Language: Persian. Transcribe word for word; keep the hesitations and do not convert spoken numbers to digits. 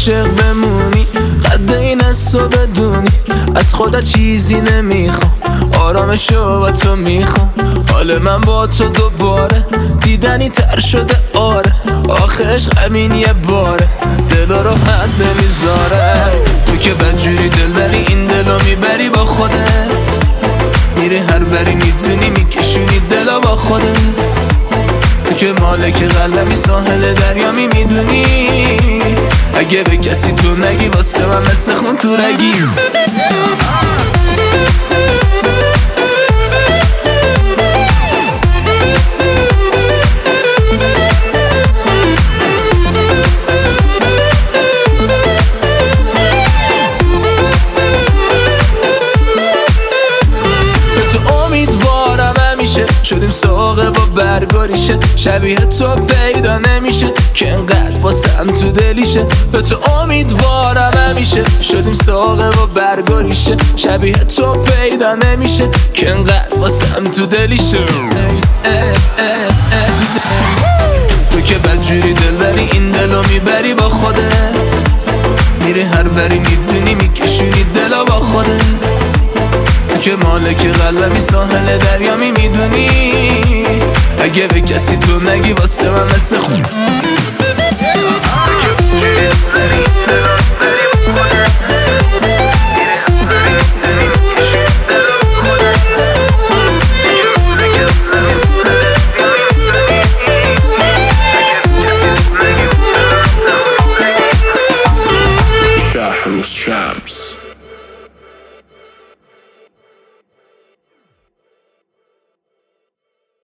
عاشق بمونی، قد این حسو بدونی از خودت چیزی نمیخوام، آرامشو با تو میخوام. حال من با تو دوباره دیدنی تر شده آره، آخه عشق همین یه باره دل رو حد نمیذاره. تو که بدجوری دل بری این دلو میبری با خودت، میری هر بری میدونی میکشونی دلو با خودت. تو که مالک قلبی ساحل دریامی میدونی، اگه به کسی تو نگی واسه من مثل خون تو رگی. شدیم ساقه با برگاریشه، شبیه تو پیدا نمیشه که انقدر واسم تو دلیشه. به تو امیدوارم همیشه، شدیم ساقه با برگاریشه، شبیه تو پیدا نمیشه که انقدر واسم تو دلیشه. تو که بدجوری دل بری این دلو میبری با خودت، میری هر بری میدونی میکشونی دلو با خودت. که مالک قلبی ساحل دریامی میدونی، اگه به کسی تو نگی واسه من مثل خون. Shams.